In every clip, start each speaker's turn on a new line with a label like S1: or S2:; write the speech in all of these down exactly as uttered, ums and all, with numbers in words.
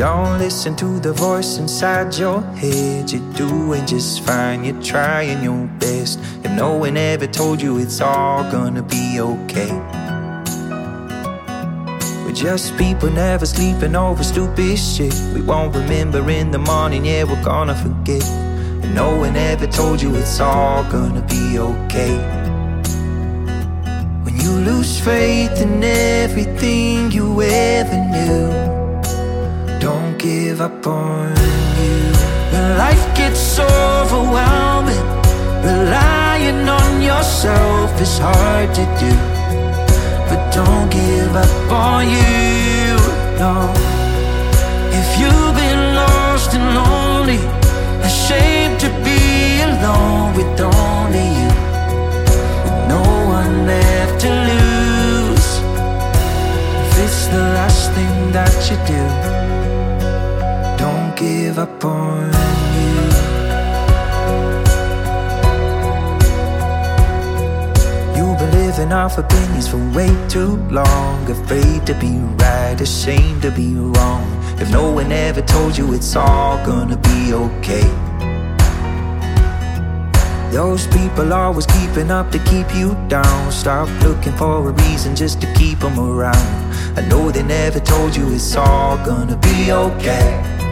S1: Don't listen to the voice inside your head. You're doing just fine, you're trying your best. If no one ever told you it's all gonna be okay. We're just people never sleeping over stupid shit. We won't remember in the morning, yeah, we're gonna forget. And no one ever told you it's all gonna be okay. When you lose faith in everything you ever knew, don't give up on you. When life gets overwhelming, relying on yourself is hard to do. But don't give up on you, no. If you've been lost and lonely, ashamed to be alone with only you, with no one left to lose, if it's the last thing that you do, don't give up on you. You've been living off opinions for way too long, afraid to be right, ashamed to be wrong. If no one ever told you it's all gonna be okay. Those people always keeping up to keep you down. Stop looking for a reason just to keep them around. I know they never told you it's all gonna be okay.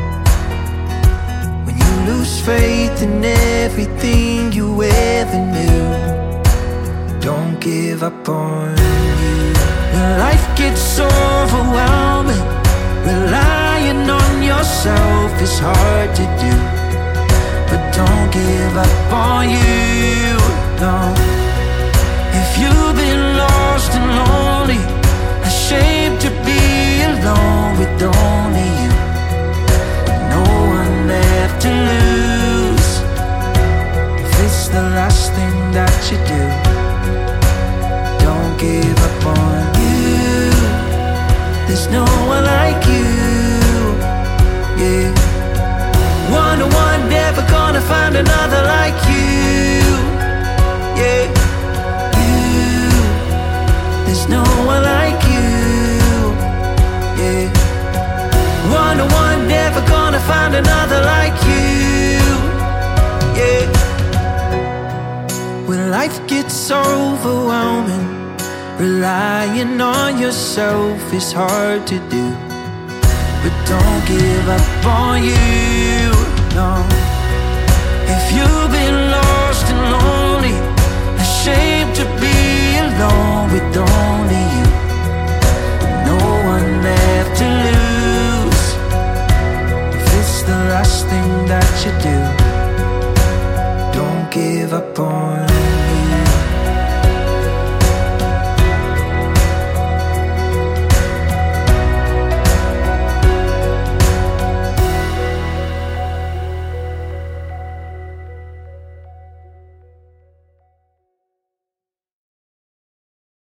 S1: When you lose faith in everything you ever knew, don't give up on you. When life gets overwhelming, relying on yourself is hard to do. But don't give up on you, no. If you've been lost and lonely, ashamed to be alone with only you, with no one left to lose, if it's the last thing that you do, don't give up on you. There's no one like you, yeah. One to one, never gonna find another like you, yeah. You, there's no one like you, yeah. One to one, never gonna find another like you, yeah. When life gets overwhelming, relying on yourself is hard to do. But don't give up on you, no. If you've been lost and lonely, ashamed to be alone with only you, with no one left to lose, if it's the last thing that you do, don't give up on